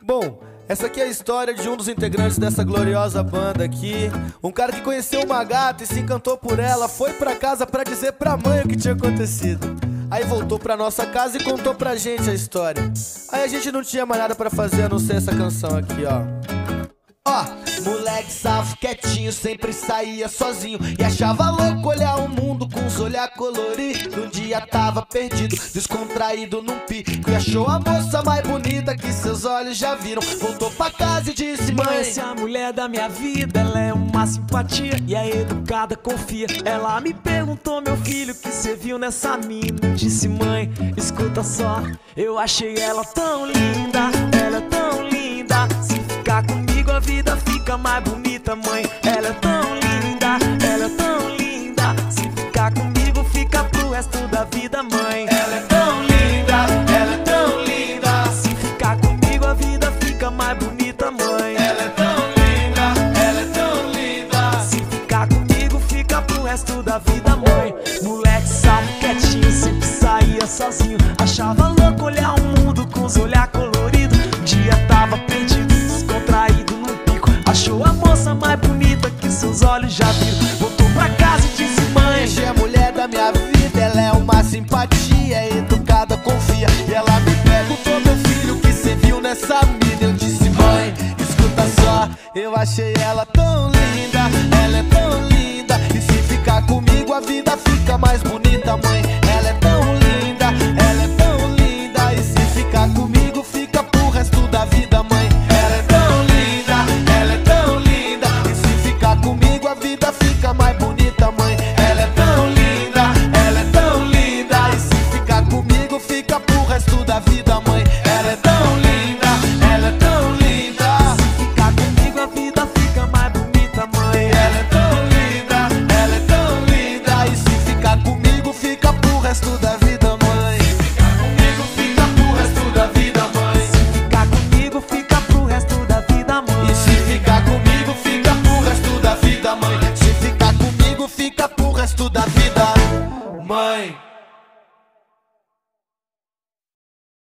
Bom, essa aqui é a história de um dos integrantes dessa gloriosa banda aqui. Um cara que conheceu uma gata e se encantou por ela, foi pra casa pra dizer pra mãe o que tinha acontecido. Aí voltou pra nossa casa e contou pra gente a história. Aí a gente não tinha mais nada pra fazer a não ser essa canção aqui, ó. Moleque safo, quietinho, sempre saía sozinho e achava louco olhar o mundo com os olhar coloridos. Um dia tava perdido, descontraído num pico e achou a moça mais bonita que seus olhos já viram. Voltou pra casa e disse: mãe, essa é a mulher da minha vida, ela é uma simpatia e é educada, confia. Ela me perguntou, meu filho, o que cê viu nessa mina? Disse: mãe, escuta só, eu achei ela tão linda, ela é tão linda. Se ficar comigo a vida fica mais bonita, mãe. Ela é tão linda, ela é tão linda. Se ficar comigo fica pro resto da vida, mãe. Ela é tão linda, ela é tão linda. Se ficar comigo a vida fica mais bonita, mãe. Ela é tão linda, ela é tão linda. Se ficar comigo fica pro resto da vida, mãe. Moleque sabe, quietinho, sempre saía sozinho. Achava louco olhar o mundo com os olhar coloridos. Um dia tava perdido, descontraído num pico. Achou a moça mais bonita que seus olhos já viram. Voltou pra casa e disse: mãe, essa é a mulher da minha vida, ela é uma simpatia, é educada, confia. E ela me perguntou, meu filho, o que cê viu nessa mina? Eu disse: mãe, escuta só, eu achei ela tão linda, ela é tão linda. E se ficar comigo a vida fica mais bonita, mãe. Ela é tão linda, ela é tão linda. E se ficar comigo fica pro resto da vida, mãe. Ela é tão linda, ela é tão linda. E se ficar comigo a vida fica mais bonita, mãe. Ela é tão linda, ela é tão linda. E se ficar comigo fica pro resto da vida.